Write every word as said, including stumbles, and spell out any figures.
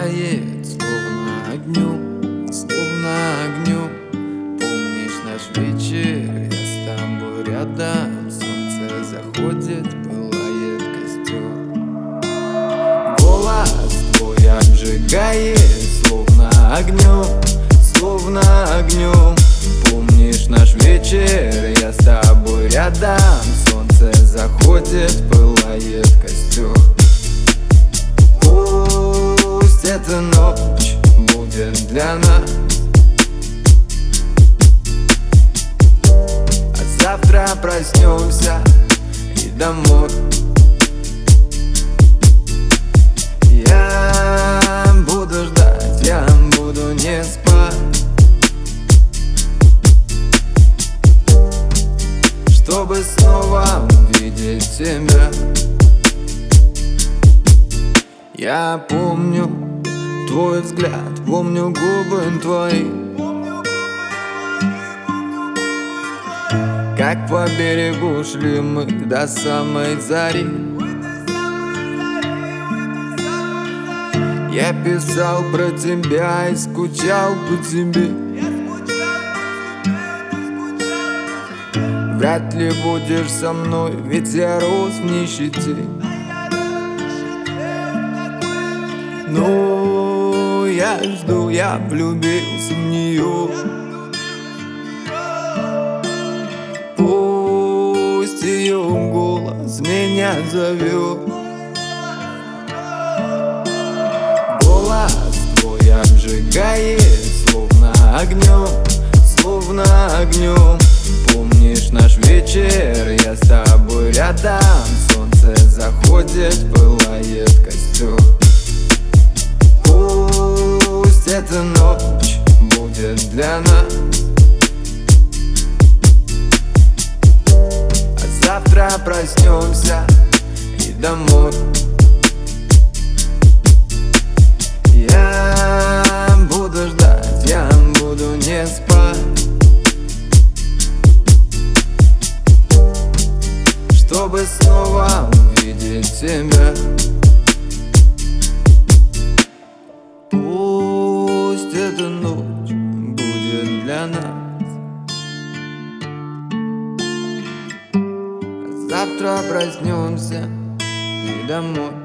пылает, словно огнем, словно огнем. Помнишь наш вечер, я с тобой рядом, солнце заходит, пылает костер. Голос твой обжигает, словно огнем, словно огнем. Помнишь наш вечер, я с тобой рядом, солнце заходит, пылает костер. Пусть эта ночь будет для нас, а завтра проснемся и домой. Я буду ждать, я буду не спать, чтобы снова увидеть тебя. Я помню твой взгляд, помню губы твои, как по берегу шли мы до самой зари. Я писал про тебя и скучал по тебе. Вряд ли будешь со мной, ведь я рос в нищете. Но я жду, я влюбился в нее. Пусть ее голос меня зовет. Голос твой обжигает, словно огнем, словно огнем. Помнишь наш вечер, я с тобой рядом, солнце заходит, пылает костер. Пусть эта ночь будет для нас, а завтра проснемся и домой. Я буду ждать, я буду не спать, чтобы снова увидеть тебя. Пусть эта ночь будет для нас, а завтра проснемся и домой.